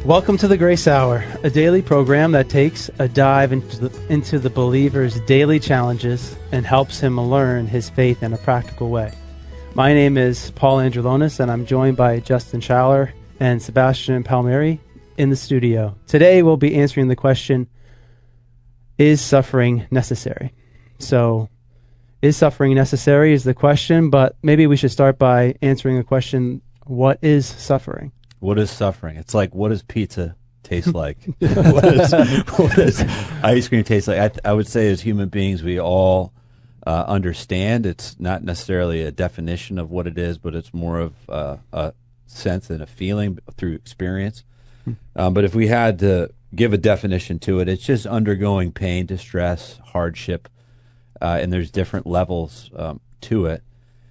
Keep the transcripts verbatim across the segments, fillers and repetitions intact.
Welcome to the Grace Hour, a daily program that takes a dive into the, into the believer's daily challenges and helps him learn his faith in a practical way. My name is Paul Angelonis, and I'm joined by Justin Schaller and Sebastian Palmieri in the studio. Today we'll be answering the question, is suffering necessary? So, is suffering necessary is the question, but maybe we should start by answering the question, what is suffering? What is suffering? It's like, what does pizza taste like? what, is, what does ice cream taste like? I, th- I would say as human beings, we all uh, understand. It's not necessarily a definition of what it is, but it's more of uh, a sense and a feeling through experience. Um, but if we had to give a definition to it, it's just undergoing pain, distress, hardship, uh, and there's different levels um, to it.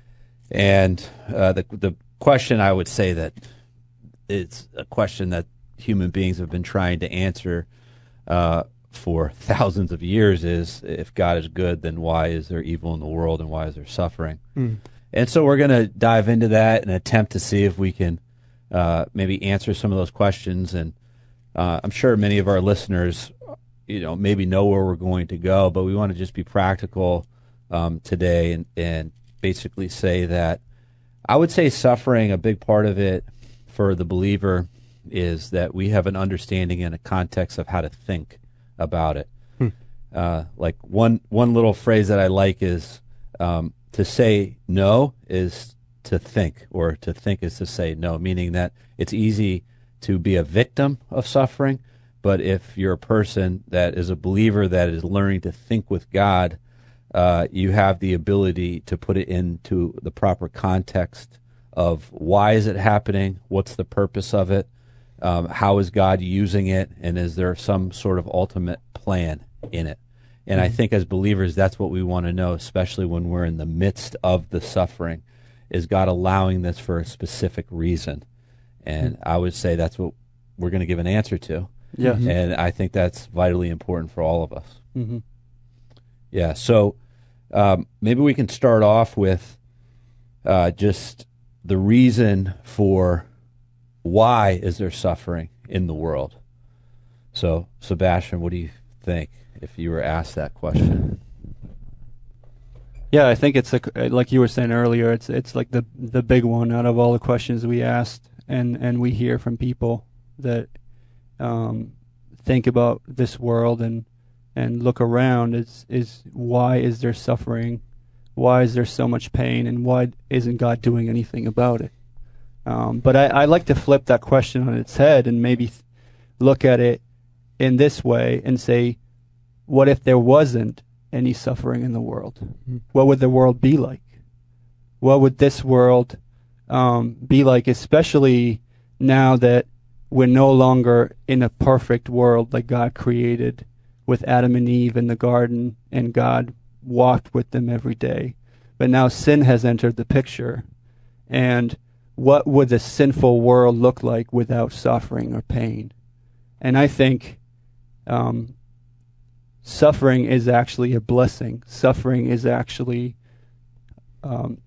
And uh, the the question, I would say that it's a question that human beings have been trying to answer uh, for thousands of years is, if God is good, then why is there evil in the world and why is there suffering? Mm. And so we're going to dive into that and attempt to see if we can uh, maybe answer some of those questions. And uh, I'm sure many of our listeners, you know, maybe know where we're going to go, but we want to just be practical um, today and, and basically say that I would say suffering, a big part of it for the believer is that we have an understanding and a context of how to think about it. Hmm. Uh, like one one little phrase that I like is um, to say no is to think, or to think is to say no, meaning that it's easy to be a victim of suffering, but if you're a person that is a believer that is learning to think with God, uh, you have the ability to put it into the proper context of why is it happening, what's the purpose of it, um, how is God using it, and is there some sort of ultimate plan in it? And I think as believers, that's what we want to know, especially when we're in the midst of the suffering. Is God allowing this for a specific reason? And mm-hmm. I would say that's what we're going to give an answer to. Yeah. Mm-hmm. And I think that's vitally important for all of us. Mm-hmm. Yeah, so um, maybe we can start off with uh, just the reason for why is there suffering in the world. So, Sebastian, what do you think if you were asked that question? Yeah, I think it's a, like you were saying earlier. It's it's like the the big one out of all the questions we asked, and, and we hear from people that um, think about this world and and look around. Is is why is there suffering? Why is there so much pain? And why isn't God doing anything about it? Um, but I, I like to flip that question on its head and maybe th- look at it in this way and say, what if there wasn't any suffering in the world? Mm-hmm. What would the world be like? What would this world um, be like, especially now that we're no longer in a perfect world like God created with Adam and Eve in the garden, and God walked with them every day. But now sin has entered the picture, and what would the sinful world look like without suffering or pain? And I think um, suffering is actually a blessing. Suffering is actually um,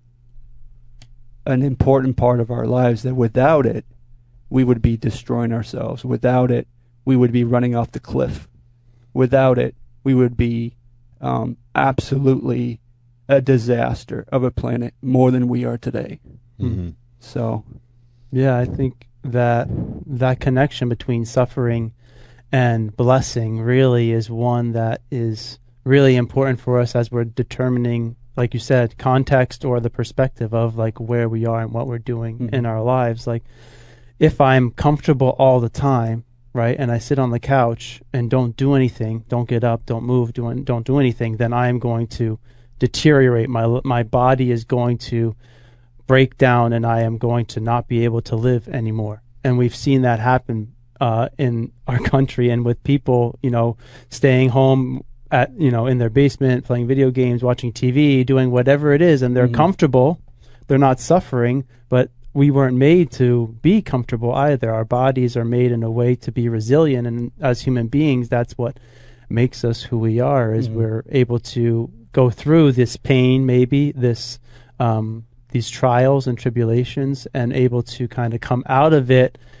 an important part of our lives, that without it, we would be destroying ourselves. Without it, we would be running off the cliff. Without it, we would be um, absolutely a disaster of a planet, more than we are today. Mm-hmm. So, yeah, I think that that connection between suffering and blessing really is one that is really important for us as we're determining, like you said, context or the perspective of like where we are and what we're doing mm-hmm. in our lives. Like, if I'm comfortable all the time, right, and I sit on the couch and don't do anything, don't get up, don't move, don't don't do anything, then I am going to deteriorate. My my body is going to break down, and I am going to not be able to live anymore. And we've seen that happen uh, in our country, and with people, you know, staying home at you know in their basement, playing video games, watching T V, doing whatever it is, and they're mm-hmm. comfortable. They're not suffering, but we weren't made to be comfortable either. Our bodies are made in a way to be resilient, and as human beings, that's what makes us who we are, is mm-hmm. we're able to go through this pain, maybe this um, these trials and tribulations, and able to kind of come out of it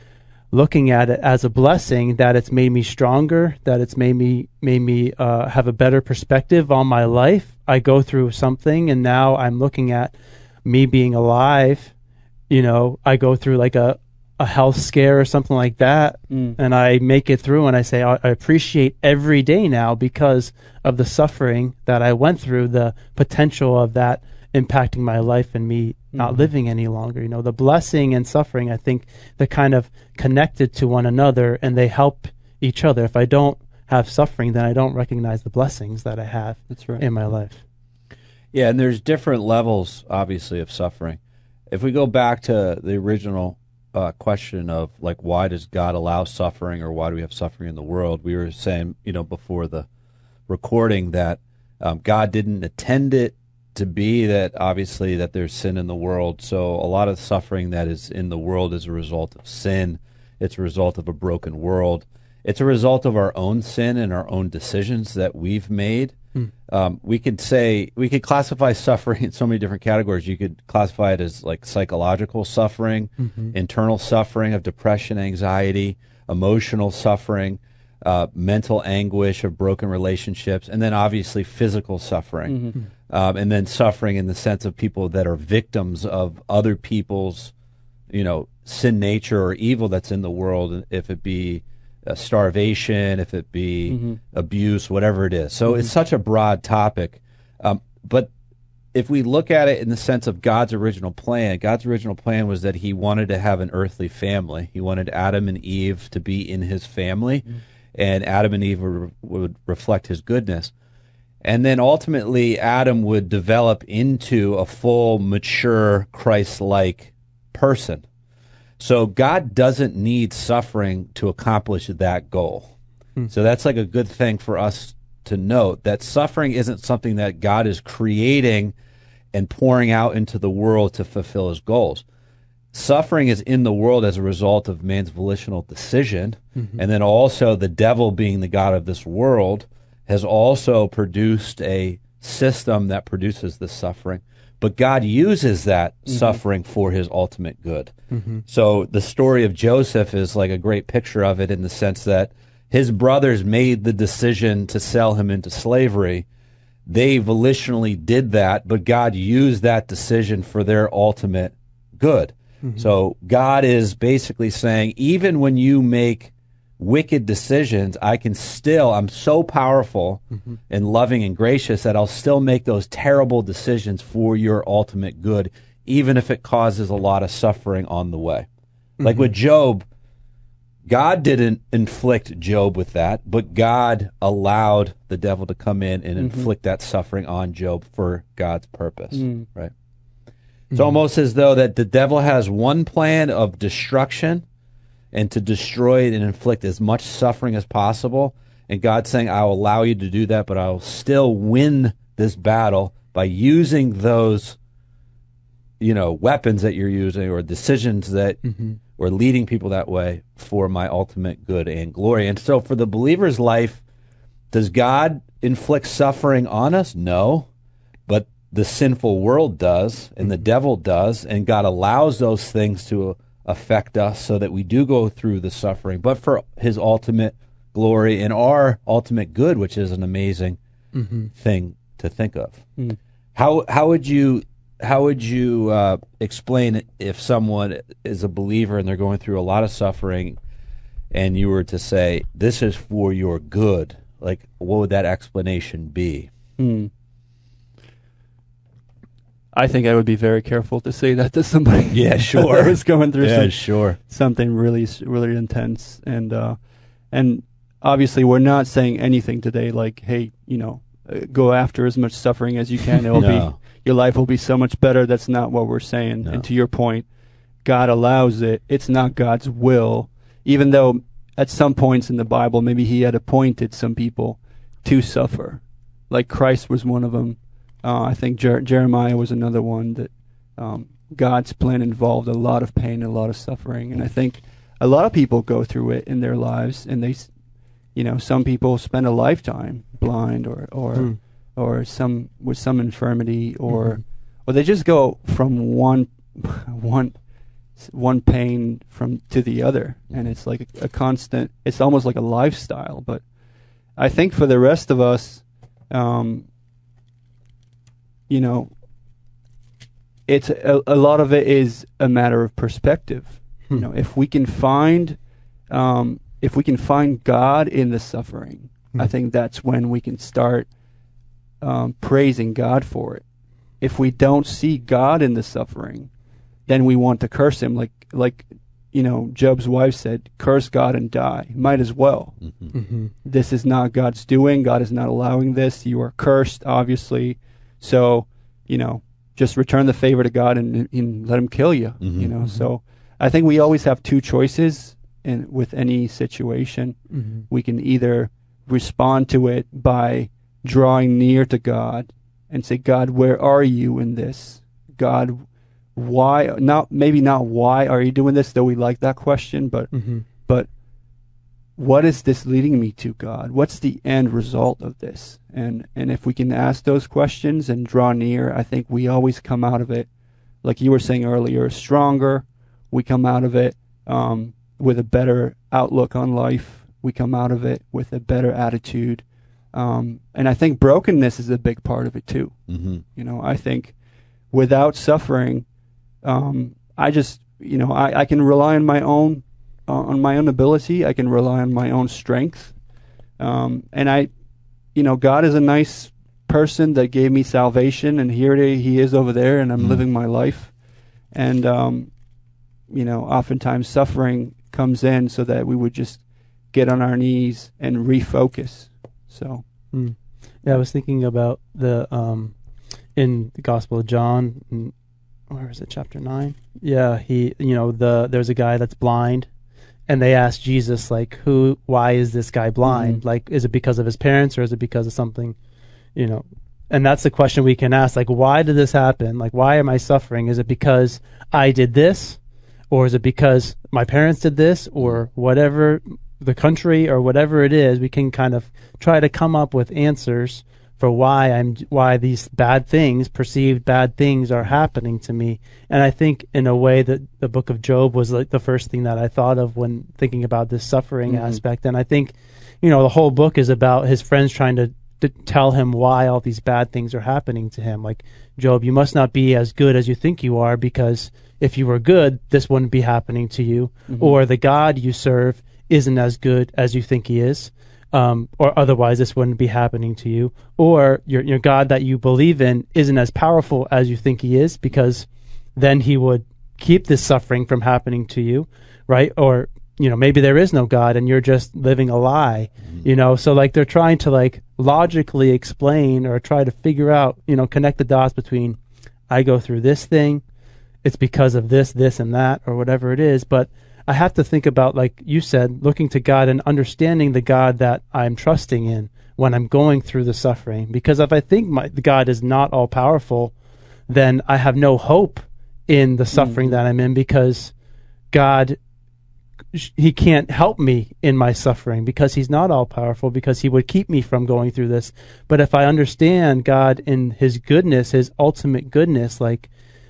looking at it as a blessing, that it's made me stronger, that it's made me made me uh, have a better perspective on my life. I go through something, and now I'm looking at me being alive. You know, I go through like a, a health scare or something like that, mm. and I make it through, and I say, I, I appreciate every day now because of the suffering that I went through, the potential of that impacting my life and me mm-hmm. not living any longer. You know, the blessing and suffering, I think they're kind of connected to one another, and they help each other. If I don't have suffering, then I don't recognize the blessings that I have That's right. in my life. Yeah, and there's different levels, obviously, of suffering. If we go back to the original uh, question of, like, why does God allow suffering, or why do we have suffering in the world? We were saying, you know, before the recording that um, God didn't intend it to be that, obviously, that there's sin in the world. So a lot of suffering that is in the world is a result of sin. It's a result of a broken world. It's a result of our own sin and our own decisions that we've made. Hmm. Um, we could say, we could classify suffering in so many different categories. You could classify it as like psychological suffering, mm-hmm. internal suffering of depression, anxiety, emotional suffering, uh, mental anguish of broken relationships, and then obviously physical suffering. Mm-hmm. Um, and then suffering in the sense of people that are victims of other people's, you know, sin nature or evil that's in the world, if it be uh, starvation, if it be mm-hmm. abuse, whatever it is. So mm-hmm. it's such a broad topic. Um, but if we look at it in the sense of God's original plan, God's original plan was that he wanted to have an earthly family. He wanted Adam and Eve to be in his family, mm-hmm. and Adam and Eve would, would reflect his goodness. And then ultimately, Adam would develop into a full, mature, Christ-like person. So God doesn't need suffering to accomplish that goal. Hmm. So that's like a good thing for us to note, that suffering isn't something that God is creating and pouring out into the world to fulfill his goals. Suffering is in the world as a result of man's volitional decision, mm-hmm. and then also the devil, being the god of this world, has also produced a system that produces this suffering. But God uses that mm-hmm. suffering for his ultimate good. Mm-hmm. So the story of Joseph is like a great picture of it, in the sense that his brothers made the decision to sell him into slavery. They volitionally did that, but God used that decision for their ultimate good. Mm-hmm. So God is basically saying, even when you make wicked decisions, I can still, I'm so powerful mm-hmm. and loving and gracious that I'll still make those terrible decisions for your ultimate good, even if it causes a lot of suffering on the way. Mm-hmm. Like with Job, God didn't inflict Job with that, but God allowed the devil to come in and mm-hmm. inflict that suffering on Job for God's purpose, mm-hmm. right? It's mm-hmm. almost as though that the devil has one plan of destruction and to destroy it and inflict as much suffering as possible. And God's saying, I'll allow you to do that, but I'll still win this battle by using those, you know, weapons that you're using, or decisions that, mm-hmm. or leading people that way, for my ultimate good and glory. And so for the believer's life, does God inflict suffering on us? No. But the sinful world does, and mm-hmm. the devil does, and God allows those things to affect us so that we do go through the suffering, but for his ultimate glory and our ultimate good, which is an amazing mm-hmm. thing to think of. Mm. How how would you how would you uh, explain if someone is a believer and they're going through a lot of suffering, and you were to say, this is for your good? Like, what would that explanation be? Mm. I think I would be very careful to say that to somebody. Yeah, sure. who's going through yeah, some, sure. something really, really intense, and uh, and obviously we're not saying anything today like, hey, you know, uh, go after as much suffering as you can. It'll no. be your life will be so much better. That's not what we're saying. No. And to your point, God allows it. It's not God's will, even though at some points in the Bible maybe He had appointed some people to suffer, like Christ was one of them. Uh, I think Jer- Jeremiah was another one that um, God's plan involved a lot of pain and a lot of suffering. And I think a lot of people go through it in their lives, and they, you know, some people spend a lifetime blind, or or mm. or some with some infirmity, or mm-hmm. or they just go from one one s- one pain from to the other, and it's like a, a constant. It's almost like a lifestyle. But I think for the rest of us, um, you know, it's a, a lot of it is a matter of perspective. Hmm. You know, if we can find, um, if we can find God in the suffering, Hmm. I think that's when we can start um, praising God for it. If we don't see God in the suffering, then we want to curse him, like like you know Job's wife said, curse God and die. Might as well. Mm-hmm. Mm-hmm. This is not God's doing. God is not allowing this. You are cursed, obviously. So, you know, just return the favor to God and, and let him kill you. Mhm. You know. Mhm. So I think we always have two choices in with any situation. Mm-hmm. We can either respond to it by drawing near to God and say, God, where are you in this? God, why not? Maybe not why are you doing this, though we like that question, but Mm-hmm. but what is this leading me to, God? What's the end result of this? And and if we can ask those questions and draw near, I think we always come out of it, like you were saying earlier, stronger. We come out of it um, with a better outlook on life. We come out of it with a better attitude. Um, and I think brokenness is a big part of it too. Mm-hmm. You know, I think without suffering, um, I just, you know, I, I can rely on my own, uh, on my own ability. I can rely on my own strength. Um, and I, you know, God is a nice person that gave me salvation, and here he is over there, and I'm Mm. living my life. And, um, you know, oftentimes suffering comes in so that we would just get on our knees and refocus. So, Mm. Yeah, I was thinking about the um, in the Gospel of John. in- Where is it? Chapter nine. Yeah, he. You know, the there's a guy that's blind, and they ask Jesus, like, who? Why is this guy blind? Mhm. Like, is it because of his parents, or is it because of something? You know, and that's the question we can ask. Like, why did this happen? Like, why am I suffering? Is it because I did this, or is it because my parents did this, or whatever? The country or whatever it is, we can kind of try to come up with answers for why I'm why these bad things, perceived bad things, are happening to me. And I think in a way that the book of Job was like the first thing that I thought of when thinking about this suffering Mhm. aspect. And I think, you know, the whole book is about his friends trying to, to tell him why all these bad things are happening to him. Like, Job, you must not be as good as you think you are, because if you were good, this wouldn't be happening to you. Mhm. Or the God you serve isn't as good as you think he is, um, or otherwise this wouldn't be happening to you. Or your your God that you believe in isn't as powerful as you think he is, because then he would keep this suffering from happening to you, right? Or, you know, maybe there is no God and you're just living a lie, you know? So like they're trying to like logically explain or try to figure out, you know, connect the dots between I go through this thing, it's because of this, this, and that, or whatever it is. But I have to think about, like you said, looking to God and understanding the God that I'm trusting in when I'm going through the suffering. Because if I think my God is not all powerful, then I have no hope in the suffering Mhm. that I'm in, because God, he can't help me in my suffering because he's not all powerful, because he would keep me from going through this. But if I understand God in his goodness, his ultimate goodness, like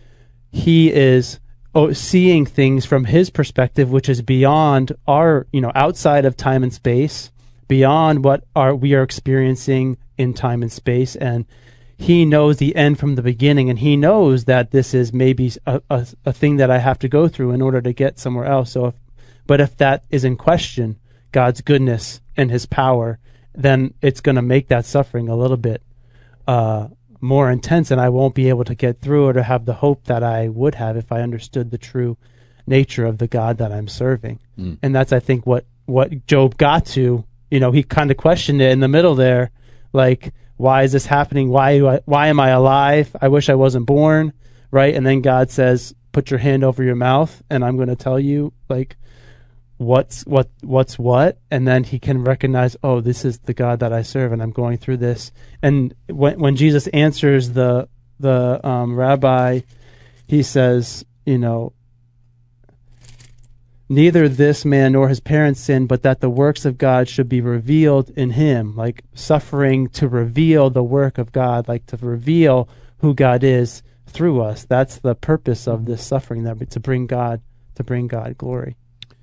he is oh, seeing things from his perspective, which is beyond our, you know, outside of time and space, beyond what are we are experiencing in time and space. And he knows the end from the beginning, and he knows that this is maybe a, a, a thing that I have to go through in order to get somewhere else. So if, but if that is in question, God's goodness and his power, then it's going to make that suffering a little bit, uh, more intense, and I won't be able to get through it or have the hope that I would have if I understood the true nature of the God that I'm serving. Mm. And that's, I think, what, what Job got to. You know, he kind of questioned it in the middle there, like, why is this happening? Why, do I, why am I alive? I wish I wasn't born, right? And then God says, put your hand over your mouth, and I'm going to tell you, like, what's what what's what. And then he can recognize, oh, this is the God that I serve, and I'm going through this. And when when Jesus answers the the um, rabbi, he says, you know, neither this man nor his parents sinned, but that the works of God should be revealed in him. Like, suffering to reveal the work of God, like to reveal who God is through us. That's the purpose of this suffering, that to bring God to bring God glory.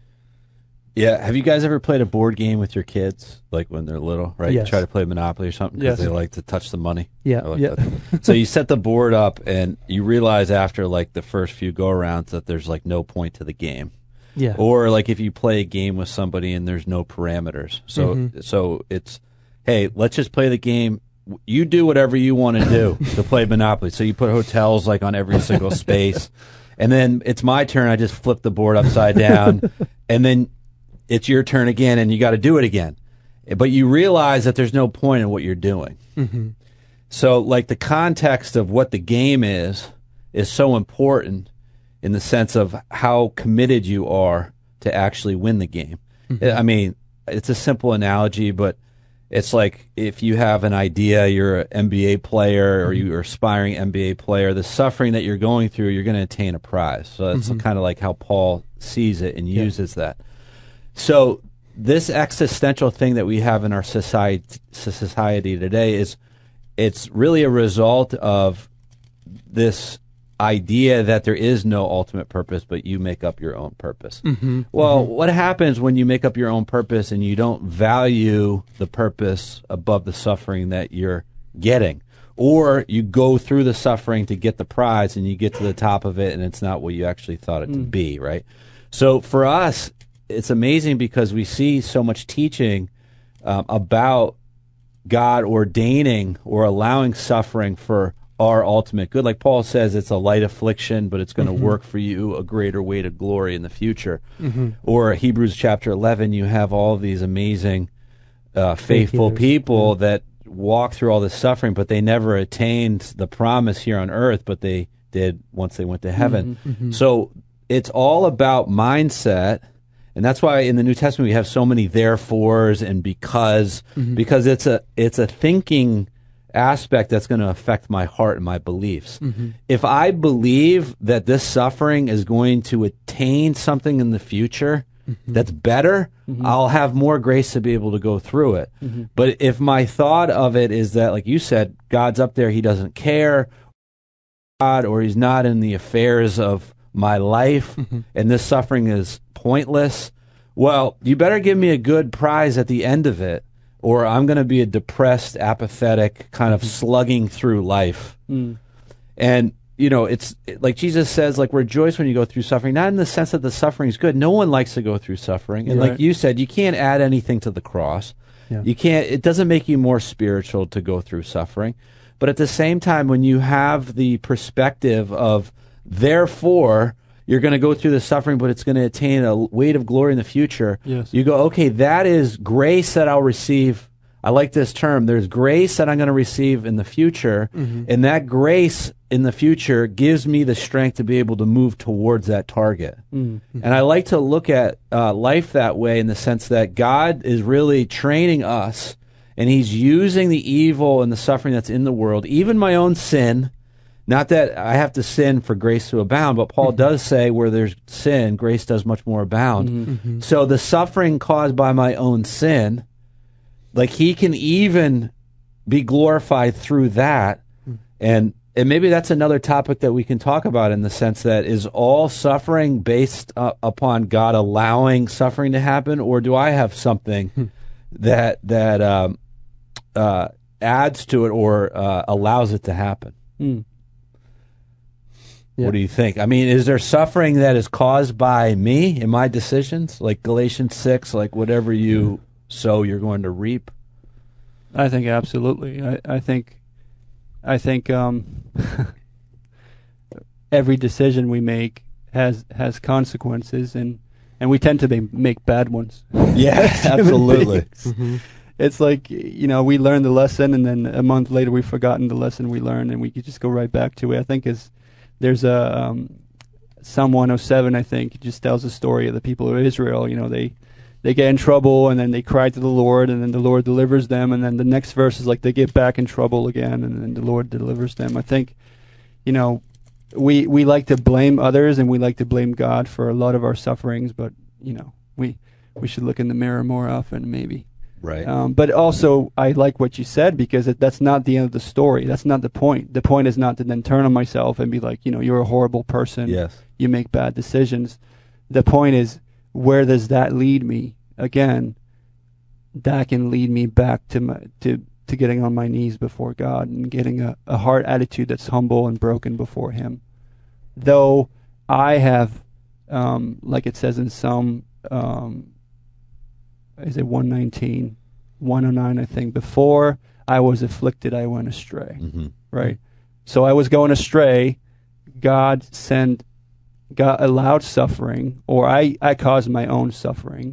Yeah. Have you guys ever played a board game with your kids, like when they're little, right? Yes. You try to play Monopoly or something because Yes. they like to touch the money. Yeah, I like yeah. that. So you set the board up and you realize after like the first few go-arounds that there's like no point to the game. Yeah. Or like if you play a game with somebody and there's no parameters. So Mhm. so it's, hey, let's just play the game. You do whatever you want to do to play Monopoly. So you put hotels like on every single space. And then it's my turn. I just flip the board upside down. And then it's your turn again and you got to do it again. But you realize that there's no point in what you're doing. Mm-hmm. So like the context of what the game is is so important in the sense of how committed you are to actually win the game. Mm-hmm. I mean, it's a simple analogy, but it's like if you have an idea, you're an N B A player or you're aspiring N B A player, the suffering that you're going through, you're going to attain a prize. So that's Mhm. kind of like how Paul sees it and Yeah. uses that. So this existential thing that we have in our society society today is it's really a result of this idea that there is no ultimate purpose, but you make up your own purpose. Mm-hmm. Well, Mm-hmm. what happens when you make up your own purpose and you don't value the purpose above the suffering that you're getting? Or you go through the suffering to get the prize and you get to the top of it and it's not what you actually thought it to Mm. be, right? So for us, it's amazing because we see so much teaching um, about God ordaining or allowing suffering for our ultimate good. Like Paul says, it's a light affliction, but it's going to Mhm. work for you a greater weight of glory in the future. Mm-hmm. Or Hebrews chapter eleven, you have all these amazing, uh, faithful healers. people Yeah. that walk through all this suffering, but they never attained the promise here on earth, but they did once they went to heaven. Mhm. So it's all about mindset. And that's why in the New Testament we have so many therefores and because, Mhm. because it's a it's a thinking aspect that's going to affect my heart and my beliefs. Mhm. If I believe that this suffering is going to attain something in the future Mhm. that's better, Mhm. I'll have more grace to be able to go through it. Mhm. But if my thought of it is that, like you said, God's up there, he doesn't care, God, or he's not in the affairs of my life, Mhm. and this suffering is pointless, well, you better give me a good prize at the end of it, or I'm going to be a depressed, apathetic, kind of slugging through life. Mm. And, you know, it's like Jesus says, like, rejoice when you go through suffering, not in the sense that the suffering is good. No one likes to go through suffering. And Right. like you said, you can't add anything to the cross. Yeah. You can't, it doesn't make you more spiritual to go through suffering. But at the same time, when you have the perspective of, therefore, you're going to go through the suffering, but it's going to attain a weight of glory in the future. Yes. You go, okay, that is grace that I'll receive. I like this term. There's grace that I'm going to receive in the future. Mhm. And that grace in the future gives me the strength to be able to move towards that target. Mm. And I like to look at uh, life that way in the sense that God is really training us and he's using the evil and the suffering that's in the world, even my own sin. Not that I have to sin for grace to abound, but Paul does say where there's sin, grace does much more abound. Mhm. Mhm. So the suffering caused by my own sin, like he can even be glorified through that. And and maybe that's another topic that we can talk about in the sense that is all suffering based uh, upon God allowing suffering to happen, or do I have something that that um, uh, adds to it or uh, allows it to happen? Mm. Yeah. What do you think? I mean, is there suffering that is caused by me and my decisions? Like Galatians six, like whatever you sow, you're going to reap? I think absolutely. I, I think, I think um, every decision we make has has consequences, and, and we tend to be, make bad ones. Yeah, Human absolutely. beings. Mhm. It's like, you know, we learn the lesson, and then a month later we've forgotten the lesson we learned, and we could just go right back to it. I think is there's a um, Psalm one oh seven, I think, it just tells the story of the people of Israel. You know, they they get in trouble, and then they cry to the Lord, and then the Lord delivers them, and then the next verse is like they get back in trouble again, and then the Lord delivers them. I think, you know, we we like to blame others, and we like to blame God for a lot of our sufferings, but, you know, we we should look in the mirror more often, maybe. Right. Um, but also, I like what you said, because it, that's not the end of the story. That's not the point. The point is not to then turn on myself and be like, you know, you're a horrible person. Yes. You make bad decisions. the point is, where does that lead me? Again, that can lead me back to my to to getting on my knees before God and getting a, a heart attitude that's humble and broken before Him. Though I have, um, like it says in Psalm, um, is it one nineteen, one oh nine, I think, before I was afflicted, I went astray. Mm-hmm. Right? So I was going astray. God sent, God allowed suffering, or I, I caused my own suffering.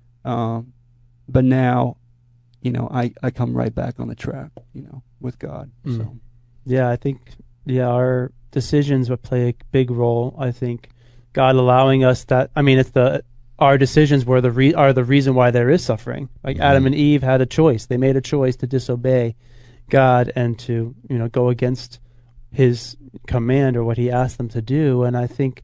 Um, but now, you know, I, I come right back on the track, you know, with God. Mm. So, Yeah, I think, yeah, our decisions would play a big role. I think God allowing us that, I mean, it's the, our decisions were the re, are the reason why there is suffering. Like Mm-hmm. Adam and Eve had a choice. They made a choice to disobey God and to, you know, go against His command or what He asked them to do. And I think,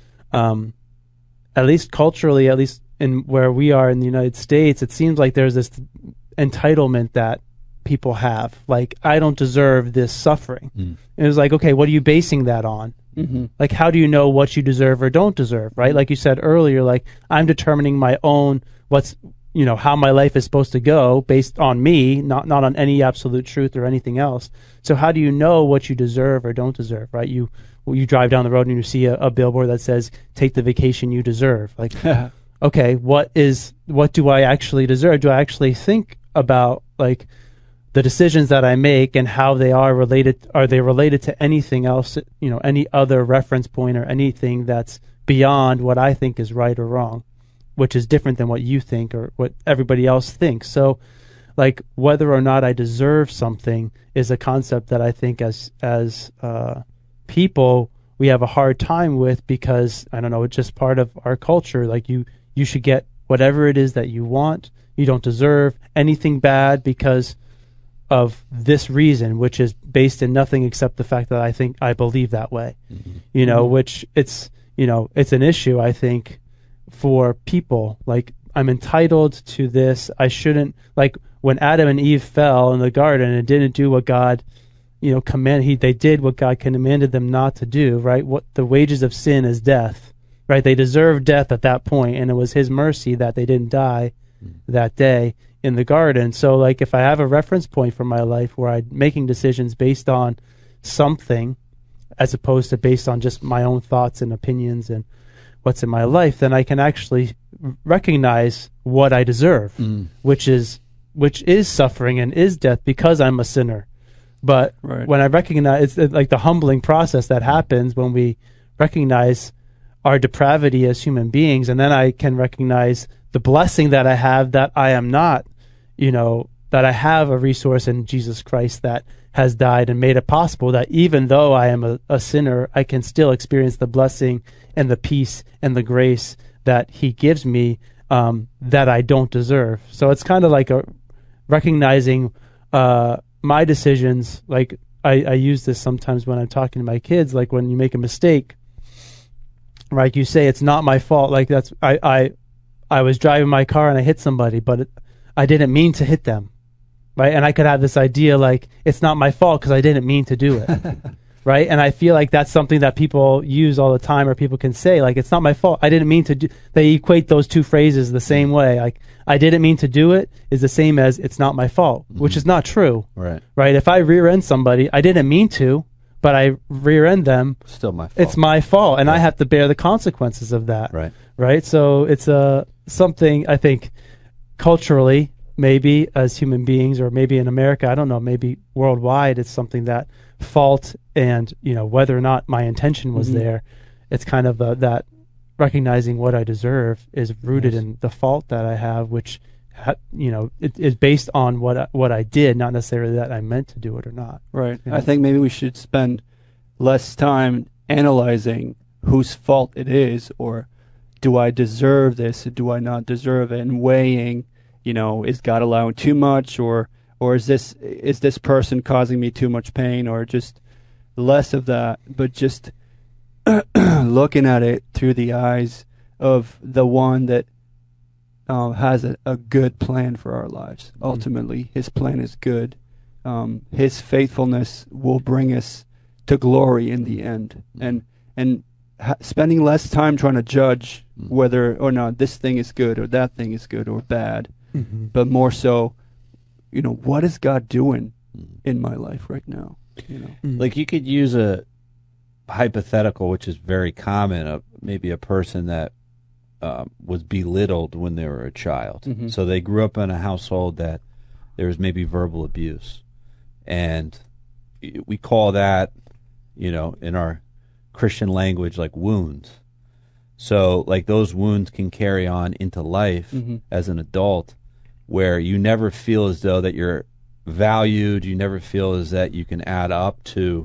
um, at least culturally, at least in where we are in the United States, it seems like there's this entitlement that people have. Like, I don't deserve this suffering. Mm. And it was like, okay, what are you basing that on? mm-hmm. Like, how do you know what you deserve or don't deserve, right? Like you said earlier, like, I'm determining my own, what's, you know, how my life is supposed to go based on me, not not on any absolute truth or anything else. So how do you know what you deserve or don't deserve, right? You you drive down the road and you see a, a billboard that says, take the vacation you deserve. Like, okay, what is, what do I actually deserve? Do I actually think about, like, the decisions that I make and how they are related? Are they related to anything else, you know, any other reference point or anything that's beyond what I think is right or wrong, which is different than what you think or what everybody else thinks? So, like, whether or not I deserve something is a concept that I think as, as, uh, people, we have a hard time with, because, I don't know, it's just part of our culture. Like, you, you should get whatever it is that you want. You don't deserve anything bad because of this reason, which is based in nothing except the fact that I think I believe that way. Mm-hmm. You know, mm-hmm. which it's, you know, it's an issue, I think, for people. Like, I'm entitled to this. I shouldn't, like, when Adam and Eve fell in the garden and didn't do what God, you know, command, he, they did what God commanded them not to do, right? What the wages of sin is death, right? They deserved death at that point, and it was His mercy that they didn't die that day in the garden. So, like, if I have a reference point for my life where I'm making decisions based on something as opposed to based on just my own thoughts and opinions and what's in my life, then I can actually recognize what I deserve, mm. which is which is suffering and is death because I'm a sinner. But right. when I recognize, it's like the humbling process that happens when we recognize our depravity as human beings, and then I can recognize the blessing that I have, that I am not, you know, that I have a resource in Jesus Christ that has died and made it possible that even though I am a, a sinner, I can still experience the blessing and the peace and the grace that He gives me, um, that I don't deserve. So it's kind of like a recognizing uh, my decisions. Like, I, I use this sometimes when I'm talking to my kids, like when you make a mistake, right? You say, it's not my fault. Like, that's, I, I, I was driving my car and I hit somebody, but it, I didn't mean to hit them, right? And I could have this idea like, it's not my fault because I didn't mean to do it, right? And I feel like that's something that people use all the time, or people can say, like, it's not my fault. I didn't mean to do. They equate those two phrases the same way. Like, I didn't mean to do it is the same as it's not my fault, mm-hmm. which is not true, right? Right? If I rear end somebody, I didn't mean to, but I rear end them. Still my fault. It's my fault, and right. I have to bear the consequences of that. Right. Right. So it's a uh, something, I think, culturally, maybe as human beings, or maybe in America, I don't know, maybe worldwide, it's something that fault and, you know, whether or not my intention was mm-hmm. there, it's kind of uh, that recognizing what I deserve is rooted yes. in the fault that I have, which, ha- you know, it is based on what I, what I did, not necessarily that I meant to do it or not. Right. You know? I think maybe we should spend less time analyzing whose fault it is, or do I deserve this, or do I not deserve it, and weighing, you know, is God allowing too much, or or is this is this person causing me too much pain, or just less of that, but just looking at it through the eyes of the one that uh, has a, a good plan for our lives. Mm-hmm. Ultimately, His plan is good. Um, his faithfulness will bring us to glory in the end. Mm-hmm. And and ha- spending less time trying to judge Mm. whether or not this thing is good or that thing is good or bad, Mm-hmm. but more so, you know, what is God doing Mm. in my life right now? You know, Mm. Like you could use a hypothetical, which is very common, of maybe a person that um, was belittled when they were a child. Mhm. So they grew up in a household that there was maybe verbal abuse. And we call that, you know, in our Christian language, like wounds. So like those wounds can carry on into life Mhm. as an adult, where you never feel as though that you're valued, you never feel as that you can add up to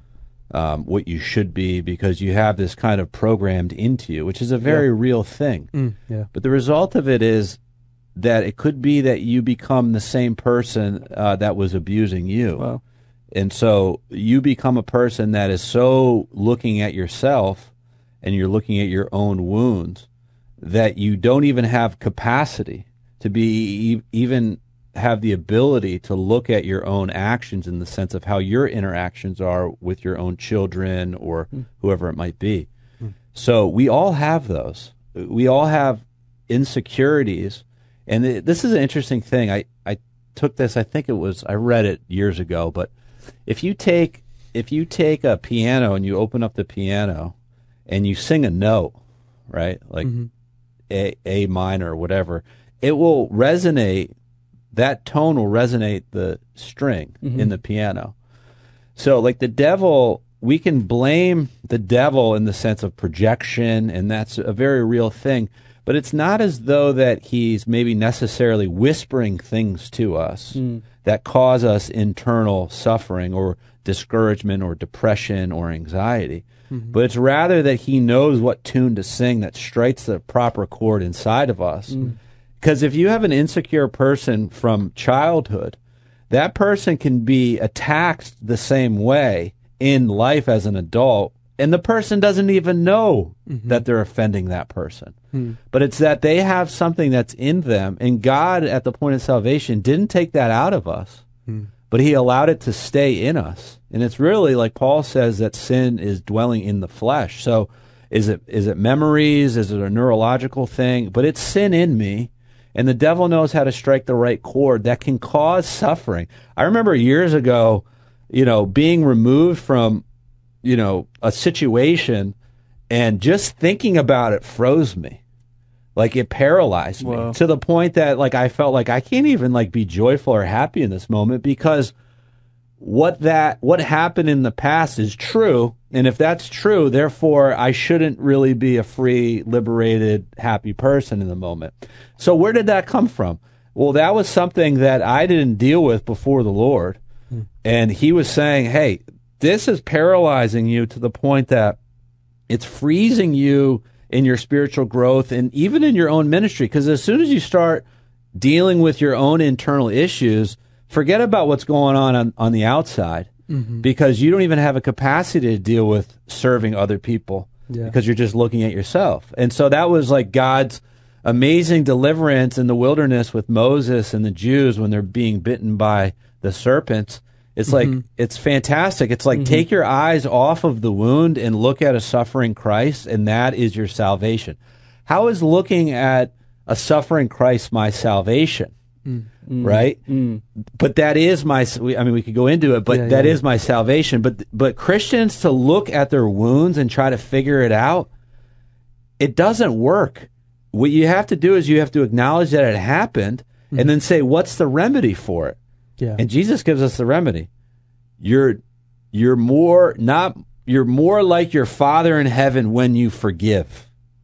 um, what you should be, because you have this kind of programmed into you, which is a very Yeah. real thing. Mm, yeah. But the result of it is that it could be that you become the same person uh, that was abusing you. wow. And so you become a person that is so looking at yourself and you're looking at your own wounds that you don't even have capacity to be e- even have the ability to look at your own actions in the sense of how your interactions are with your own children or Mm. whoever it might be. Mm. So we all have those. We all have insecurities. And th- this is an interesting thing. I, I took this, I think it was, I read it years ago, but if you take if you take a piano and you open up the piano and you sing a note, right, like Mm-hmm. A A minor or whatever, it will resonate. That tone will resonate the string Mhm. in the piano. So, like the devil, we can blame the devil in the sense of projection, and that's a very real thing. But it's not as though that he's maybe necessarily whispering things to us Mm. that cause us internal suffering or discouragement or depression or anxiety. Mm-hmm. But it's rather that he knows what tune to sing that strikes the proper chord inside of us. Mm. Because if you have an insecure person from childhood, that person can be attacked the same way in life as an adult, and the person doesn't even know Mhm. that they're offending that person. Mm. But it's that they have something that's in them, and God, at the point of salvation, didn't take that out of us, Mm. but he allowed it to stay in us. And it's really, like Paul says, that sin is dwelling in the flesh. So is it is it memories? Is it a neurological thing? But it's sin in me, and the devil knows how to strike the right chord that can cause suffering. I remember years ago, you know, being removed from, you know, a situation, and just thinking about it froze me. Like it paralyzed me Wow. to the point that like I felt like I can't even like be joyful or happy in this moment, because what that what happened in the past is true, and if that's true, therefore I shouldn't really be a free, liberated, happy person in the moment. So where did that come from? Well, that was something that I didn't deal with before the Lord. And he was saying, hey, this is paralyzing you to the point that it's freezing you in your spiritual growth and even in your own ministry. Because as soon as you start dealing with your own internal issues, forget about what's going on on, on the outside, Mm-hmm. because you don't even have a capacity to deal with serving other people Yeah. because you're just looking at yourself. And so that was like God's amazing deliverance in the wilderness with Moses and the Jews when they're being bitten by the serpents. It's like, Mhm. it's fantastic. It's like, Mhm. take your eyes off of the wound and look at a suffering Christ, and that is your salvation. How is looking at a suffering Christ my salvation? Mm. Mm. Right? Mm. But that is my, I mean, we could go into it, but Yeah, that yeah. is my salvation. But, but Christians to look at their wounds and try to figure it out, it doesn't work. What you have to do is you have to acknowledge that it happened Mhm. and then say, what's the remedy for it? Yeah. And Jesus gives us the remedy. You're, you're more, not, you're more like your Father in heaven when you forgive.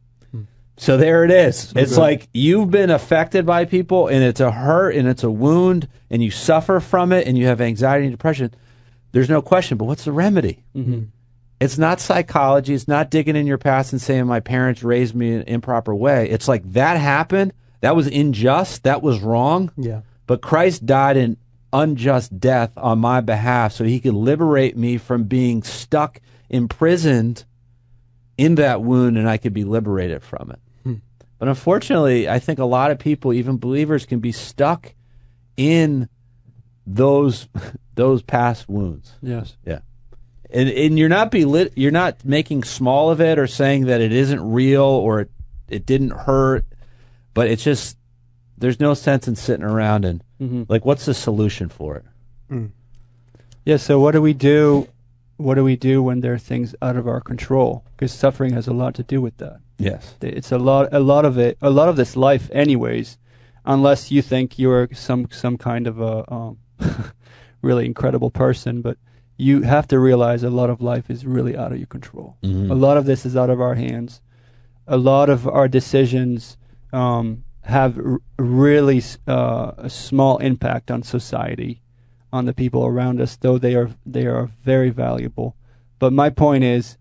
So there it is. It's Okay. like you've been affected by people, and it's a hurt and it's a wound, and you suffer from it, and you have anxiety and depression. There's no question, but what's the remedy? Mm-hmm. It's not psychology. It's not digging in your past and saying my parents raised me in an improper way. It's like that happened. That was unjust. That was wrong. Yeah. But Christ died an unjust death on my behalf so he could liberate me from being stuck, imprisoned in that wound, and I could be liberated from it. Hmm. But unfortunately, I think a lot of people, even believers, can be stuck in those those past wounds. Yes. And and and you're not belit, you're not making small of it or saying that it isn't real or it, it didn't hurt, but it's just there's no sense in sitting around and mm-hmm. like, what's the solution for it? Mm. Yeah. So what do we do? What do we do when there are things out of our control? Because suffering has a lot to do with that. Yes, it's a lot. A lot of it. A lot of this life, anyways. Unless you think you're some some kind of a um, really incredible person, but you have to realize a lot of life is really out of your control. Mm-hmm. A lot of this is out of our hands. A lot of our decisions um, have r- really uh, a small impact on society, on the people around us, though they are they are very valuable. But my point is,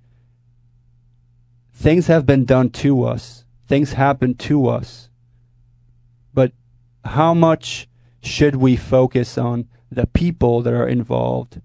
things have been done to us. Things happen to us. But how much should we focus on the people that are involved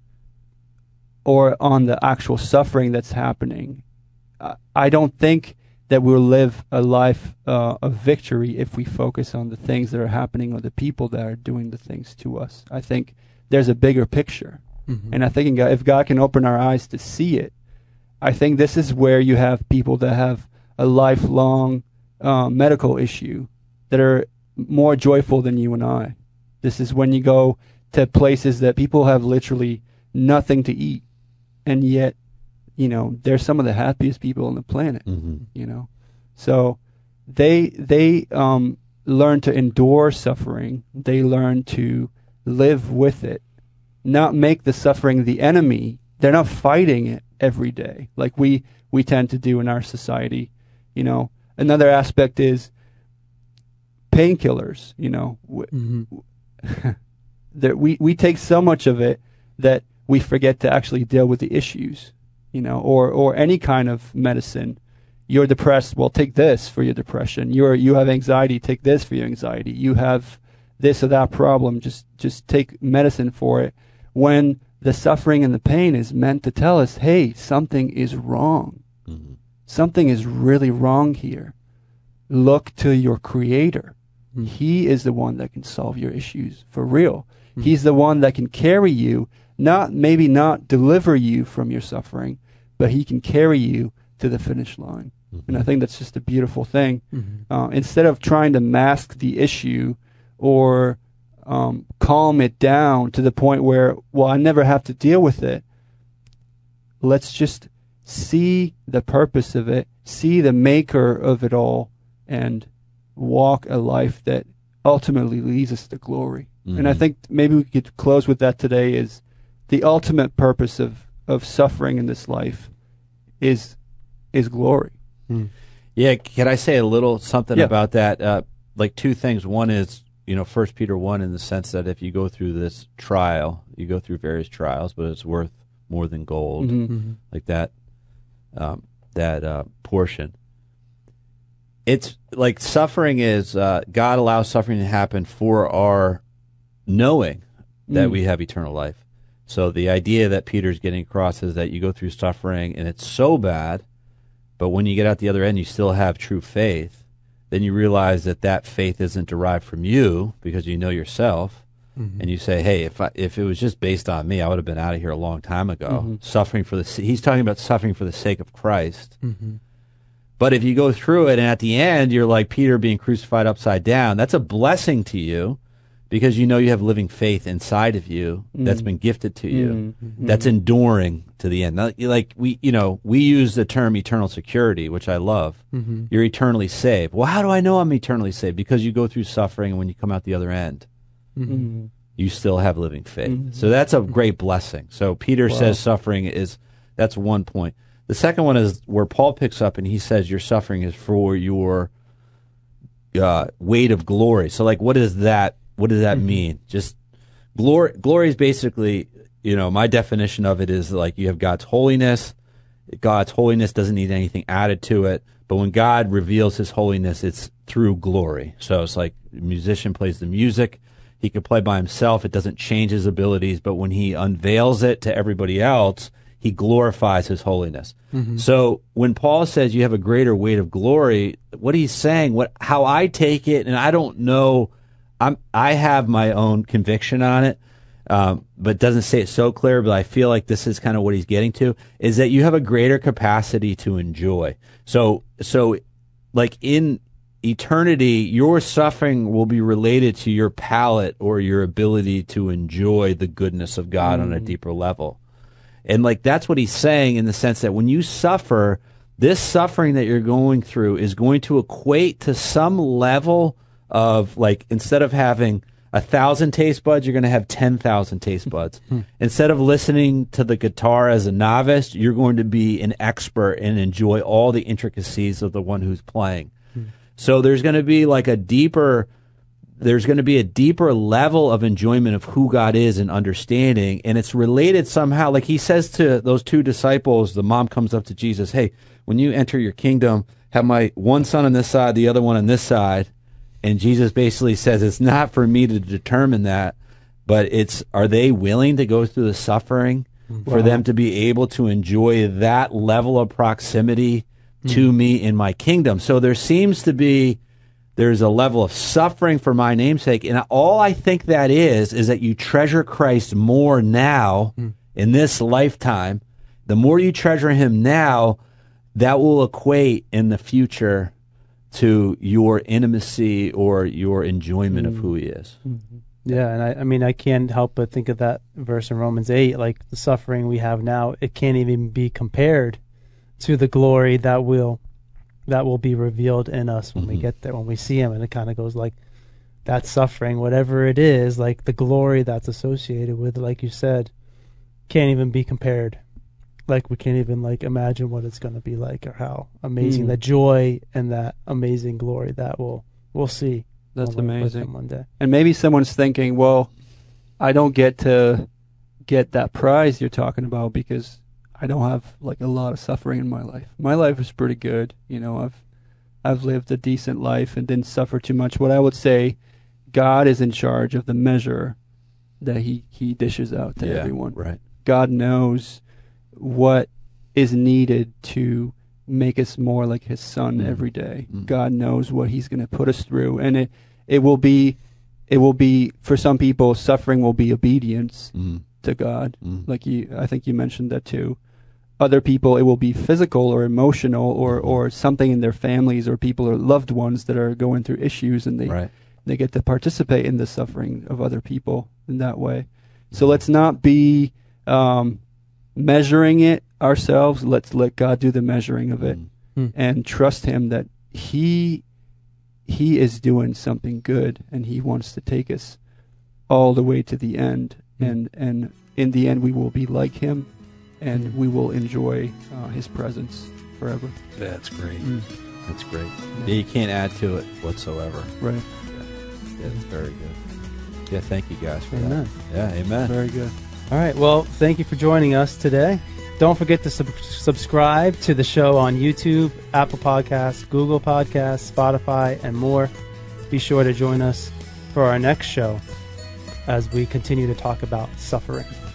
or on the actual suffering that's happening? I don't think that we'll live a life uh, of victory if we focus on the things that are happening or the people that are doing the things to us. I think there's a bigger picture. Mm-hmm. And I think if God can open our eyes to see it, I think this is where you have people that have a lifelong uh, medical issue that are more joyful than you and I. This is when you go to places that people have literally nothing to eat, and yet, you know, they're some of the happiest people on the planet. Mm-hmm. You know, so they they um, learn to endure suffering. They learn to live with it, not make the suffering the enemy. They're not fighting it every day like we we tend to do in our society. You know, another aspect is painkillers. You know, mm-hmm. that we we take so much of it that we forget to actually deal with the issues. You know, or or any kind of medicine. You're depressed, well, take this for your depression. You're you have anxiety, take this for your anxiety. You have this or that problem, just just take medicine for it. When the suffering and the pain is meant to tell us, hey, something is wrong. Mm-hmm. Something is really wrong here. Look to your Creator. Mm-hmm. He is the one that can solve your issues for real. Mm-hmm. He's the one that can carry you, not maybe not deliver you from your suffering, but He can carry you to the finish line. Mm-hmm. And I think that's just a beautiful thing. Mm-hmm. Uh, instead of trying to mask the issue or um, calm it down to the point where, well, I never have to deal with it, let's just see the purpose of it, see the maker of it all, and walk a life that ultimately leads us to glory. Mm-hmm. And I think maybe we could close with that today is the ultimate purpose of, of suffering in this life is is glory. Mm. Yeah, can I say a little something yeah. about that? Uh, like two things. One is, you know, First Peter one, in the sense that if you go through this trial, you go through various trials, but it's worth more than gold, mm-hmm. Mm-hmm. like that um, that uh, portion. It's like suffering is, uh, God allows suffering to happen for our knowing that mm. we have eternal life. So the idea that Peter's getting across is that you go through suffering and it's so bad, but when you get out the other end, you still have true faith. Then you realize that that faith isn't derived from you because you know yourself. Mm-hmm. And you say, hey, if I, if it was just based on me, I would have been out of here a long time ago. Mm-hmm. Suffering for the, he's talking about suffering for the sake of Christ. Mm-hmm. But if you go through it and at the end you're like Peter being crucified upside down, that's a blessing to you because you know you have living faith inside of you mm-hmm. that's been gifted to you, mm-hmm. that's enduring to the end. Now, like we, you know, we use the term eternal security, which I love. Mm-hmm. You're eternally saved. Well, how do I know I'm eternally saved? Because you go through suffering, and when you come out the other end, mm-hmm. you still have living faith. Mm-hmm. So that's a great blessing. So Peter wow. says suffering is, that's one point. The second one is where Paul picks up and he says your suffering is for your uh, weight of glory. So like, what is that? What does that mm-hmm. mean? Just glory. Glory is basically, you know, my definition of it is like you have God's holiness. God's holiness doesn't need anything added to it. But when God reveals His holiness, it's through glory. So it's like a musician plays the music. He could play by himself. It doesn't change his abilities. But when he unveils it to everybody else, He glorifies His holiness. Mm-hmm. So when Paul says you have a greater weight of glory, what he's saying, what how I take it, and I don't know, I'm I have my own conviction on it, um, but doesn't say it so clear, but I feel like this is kind of what he's getting to, is that you have a greater capacity to enjoy. So, so like in eternity, your suffering will be related to your palate or your ability to enjoy the goodness of God mm. on a deeper level. And like that's what he's saying in the sense that when you suffer, this suffering that you're going through is going to equate to some level of like, instead of having a thousand taste buds, you're going to have ten thousand taste buds. Instead of listening to the guitar as a novice, you're going to be an expert and enjoy all the intricacies of the one who's playing. So there's going to be like a deeper, there's going to be a deeper level of enjoyment of who God is and understanding. And it's related somehow. Like he says to those two disciples, the mom comes up to Jesus, hey, when you enter your kingdom, have my one son on this side, the other one on this side. And Jesus basically says, it's not for me to determine that, but it's, are they willing to go through the suffering wow. for them to be able to enjoy that level of proximity to me in my kingdom? So there seems to be, there's a level of suffering for my namesake. And all I think that is, is that you treasure Christ more now mm. in this lifetime. The more you treasure him now, that will equate in the future to your intimacy or your enjoyment mm. of who he is. Mm-hmm. Yeah, and I, I mean, I can't help but think of that verse in Romans eight, like the suffering we have now, it can't even be compared to the glory that will that will be revealed in us when mm-hmm. we get there, when we see him. And it kind of goes like that suffering, whatever it is, like the glory that's associated with, like you said, can't even be compared. Like we can't even like imagine what it's going to be like or how amazing mm. the joy and that amazing glory that we'll we'll see. That's amazing. One day. And maybe someone's thinking, well, I don't get to get that prize you're talking about because I don't have like a lot of suffering in my life. My life is pretty good. You know, I've I've lived a decent life and didn't suffer too much. What I would say, God is in charge of the measure that he, he dishes out to yeah, everyone. Right. God knows what is needed to make us more like his son mm. every day. Mm. God knows what he's going to put us through. And it, it will be, it will be, for some people, suffering will be obedience mm. to God. Mm. Like you, I think you mentioned that too. Other people, it will be physical or emotional or, or something in their families or people or loved ones that are going through issues and they, right. they get to participate in the suffering of other people in that way. So let's not be um, measuring it ourselves. Let's let God do the measuring of it mm. and trust him that he he is doing something good and he wants to take us all the way to the end. Mm. And, and in the end, we will be like him. And we will enjoy uh, his presence forever. That's great. Mm. That's great. Yeah. Yeah, you can't add to it whatsoever. Right. Yeah, yeah that's very good. Yeah, thank you guys for amen. that. Yeah, amen. Very good. All right, well, thank you for joining us today. Don't forget to sub- subscribe to the show on YouTube, Apple Podcasts, Google Podcasts, Spotify, and more. Be sure to join us for our next show as we continue to talk about suffering.